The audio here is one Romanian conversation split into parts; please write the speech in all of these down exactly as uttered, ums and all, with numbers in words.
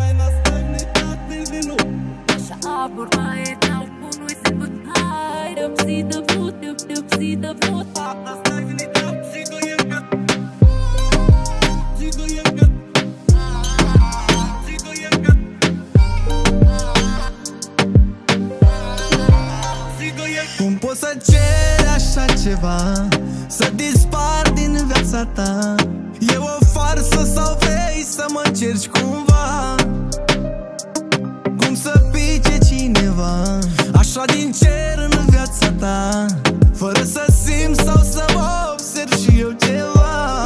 Așa aborda etau unui singur hai răpsi de vot, răpsi de vot. Cum poți să ceri așa ceva, să dispar din viața ta? E o farsă sau vrei să mă încerci cumva? Cum să pice cineva așa din cer în viața ta, fără să simt sau să mă observ și eu ceva?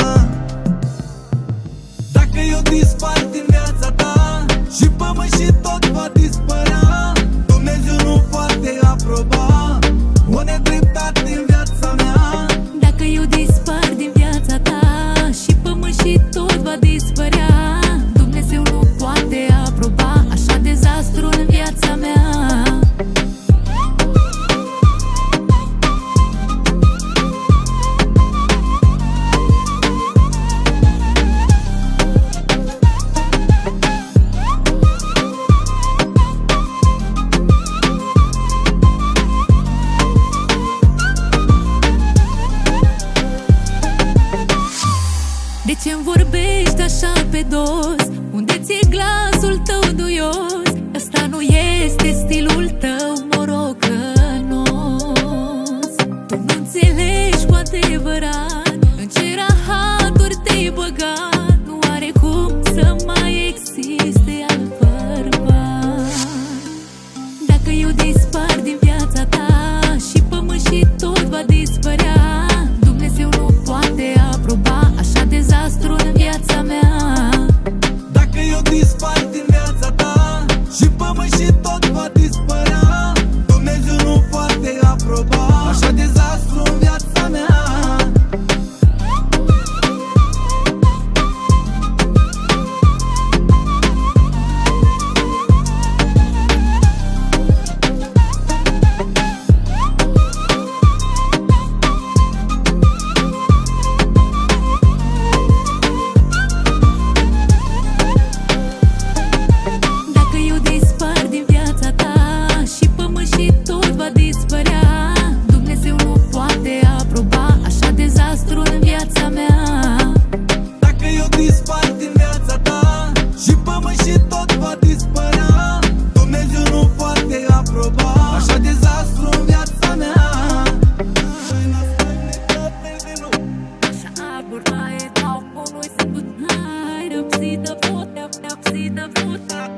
Dacă eu dispar din viața ta și pământ și tot va dispărea, Dumnezeu nu poate aproba o nedreptate din viața mea. Dacă eu dispar din viața ta și pământ și tot va dispărea, Dumnezeu nu poate aproba așa dezastru în viața mea. De ce-mi vorbești așa pe dos? Unde ți-e glasul tău duios? Ăsta nu este stilul tău morocănos. Tu nu înțelegi cu adevărat în ce rahaturi te-ai băgat. Nu are cum să mai existe alt bărbat. Dacă eu dispar din viața ta și pământ și tot va dispărea, Dumnezeu nu poate aproba așa dezastru în viața mea. Dacă eu dispar din viața ta și pământ și tot va dispărea, Dumnezeu nu poate aproba așa dezastru în viața mea. Dacă eu dispar din viața ta și pământ și tot va dispărea, Dumnezeu nu poate aproba așa dezastru în viața mea. Așa aborda etau unui singur hai răpsi de vot, răpsi de vot.